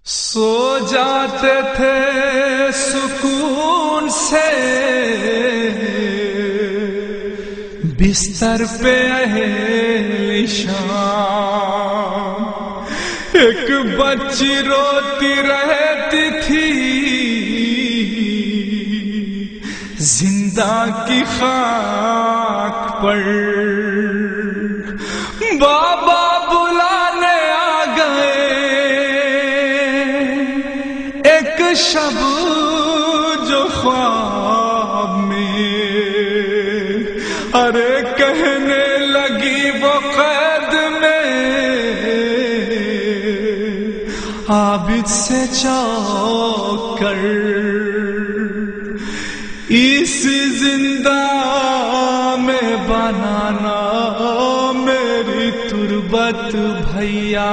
سو جاتے تھے سکون سے بستر پہ اہل شام، ایک بچی روتی رہتی تھی زندہ کی خاک پر، بابا بلانے آ گئے ایک شب جو خواب میں، ارے کہنے لگی وہ قید میں عابد سے چوک کر، اس زندہ میں بنانا میری تربت بھیا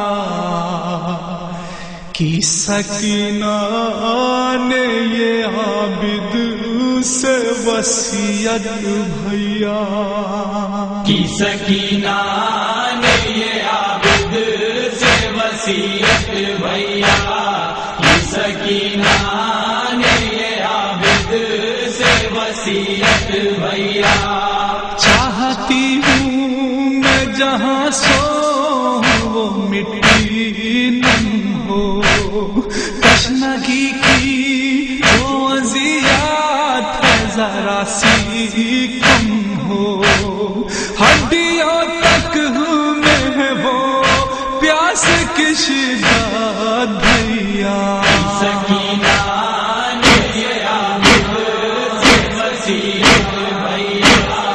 کی سکینہ نے یہ عابد سے وصیت بھیا، کی سکینہ نے یہ عابد سے وصیت بھیا، کی سکینہ نے یہ عابد سے وصیت بھیا، چاہتی ہوں میں جہاں سو وہ مٹی نم ہو، تشنگی کی جو اذیات ہے ذرا سی کم ہو، ہڈیوں تک میں ہے وہ پیاس کی شدت بھیا، سکینہ نے یہ عابد سے وصیت بھیا،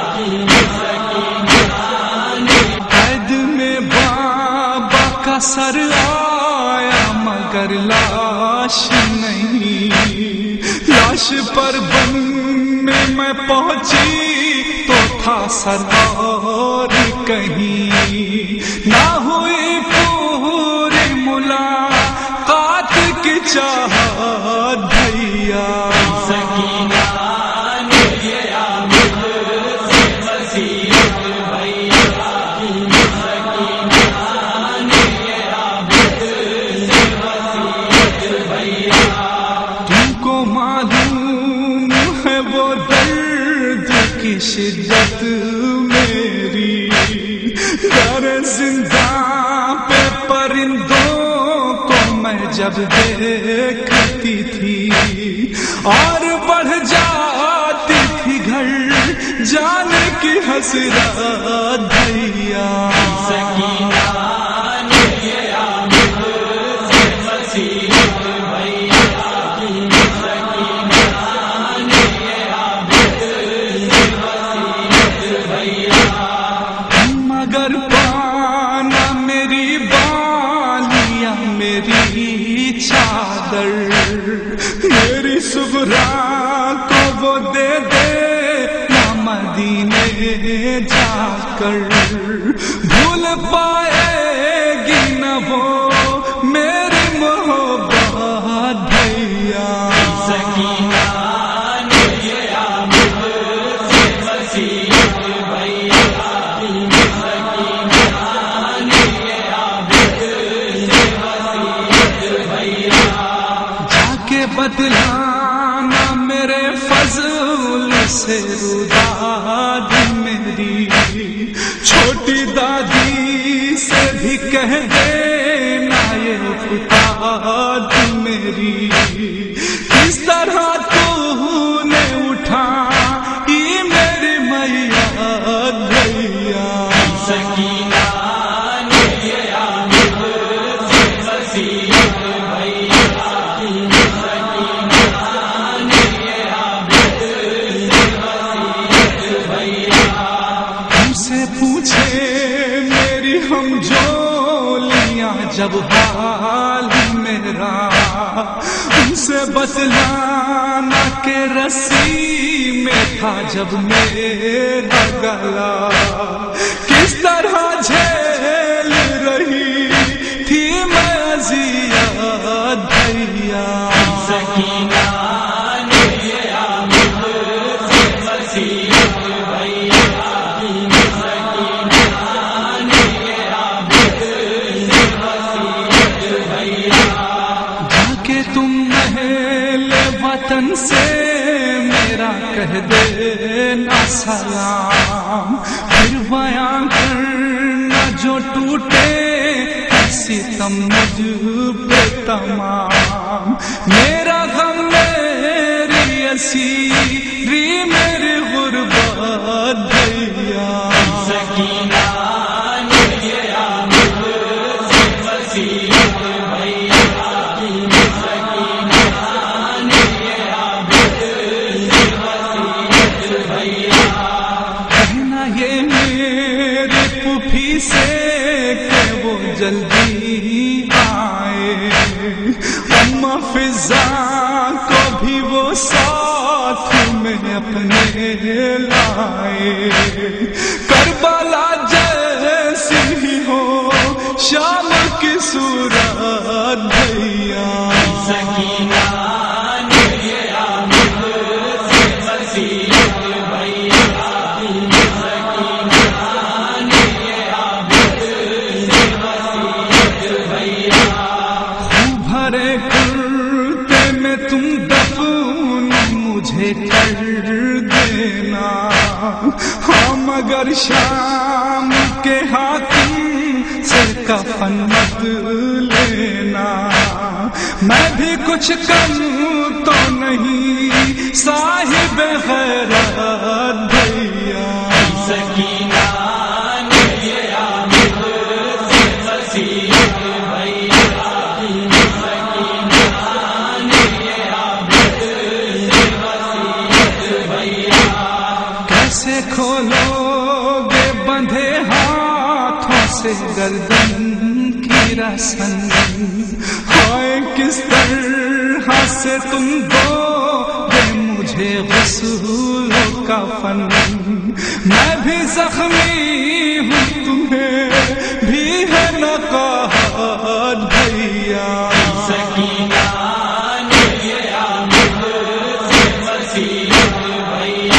سکینہ نے قید میں بابا کا سر آیا مگر لاش نہیں، لاش پر بن میں پہنچی تو تھا سر اور کہیں، نہ ہوئی پوری ملاقات کی چاہت بھیا، سکینہ نے یہ عابد سے وصیت بھیا، سکینہ نے یہ عابد سے وصیت بھیا، تم کو معلوم ہے وہ درد کی شدت میری، در زندہ پہ پرندوں کو میں جب دیکھتی تھی اور بڑھ جاتی تھی گھر جانے کی حسرت بھیا، سکینہ نے یہ عابد سے وصیت بھیا، سکینہ نے یہ عابد سے وصیت بھیا، مگر پانا میری بالیاں میری چادر میری صبرا کو وہ دے دے نہ مدینے جا کر، بھول پائے گی نہ وہ میری محبت بھیا، سکینہ نے یہ عابد سے وصیت بھیا، سکینہ نے یہ عابد سے وصیت بھیا، جا کے بدلانا میرے فضل سے روداد میری، چھوٹی دادی سے بھی کہہ دینا یہ فتاد میری، کس طرح تو نے اٹھائی میری میت بھیا، سکینہ نے یہ عابد سے وصیت بھیا، سکینہ نے یہ عابد سے وصیت بھیا، ہم سے پوچھے میری ہم جولیاں جب حال میرا، ان سے بتلانا کہ رسی میں تھا جب میرا گلا، کس طرح جھیل رہی تھی میں اذیت بھیا، سکینہ نے یہ عابد سے وصیت بھیا، سکینہ نے یہ عابد سے وصیت بھیا، جو ٹوٹے ستم مجھ پہ تمام، میرا غم میری اسیری میری غربت بھیا، سکینہ نے عابد سے وصیت بھیا، سکینہ نے عابد سے وصیت بھیا، کہنا یہ میرے پھوپھی سے کہ وہ جلدی آئے، اماں فضا کو بھی وہ ساتھ میں اپنے لائے، کربلا جیسی ہی ہو شام کی صورت بھیا، سکینہ نے عابد سے وصیت بھیا، سکینہ نے عابد سے وصیت بھیا، بھرے کرتے میں تم دفن مجھے کر دینا، ہاں مگر شام کے حاکم سے کفن مت لینا، میں بھی کچھ کم تو نہیں صاحب غیرت بھیا، سکینہ نے عابد سے وصیت بھیا، سکینہ نے عابد سے وصیت بھیا، کیسے کھولو گے بندھے ہاتھوں سے گردن کی رسن، ہائے کس طرح سے تم دو گے مجھے غسل و کفن، میں بھی زخمی ہوں تمہیں بھی ہے نقاہت بھیا، سکینہ نے عابد سے وصیت بھیا،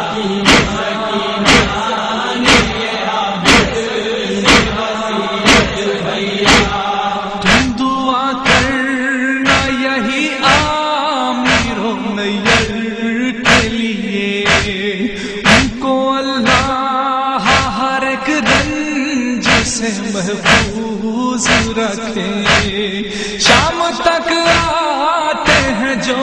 سکینہ نے عابد سے وصیت بھیا، تم دعا کرنا یہی آمیر و نیر کے لیے، ان کو اللہ ہر ایک رنج سے محفوظ رکھے، شام تک آتے ہیں جو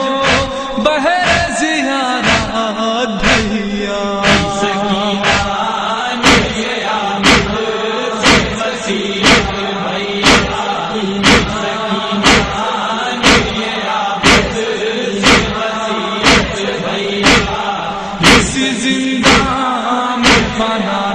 بہر زیارات بھیا، سکینہ نے عابد سے وصیت بھیا، سکینہ نے عابد سے وصیت بھیا، اسی زندان میں فنا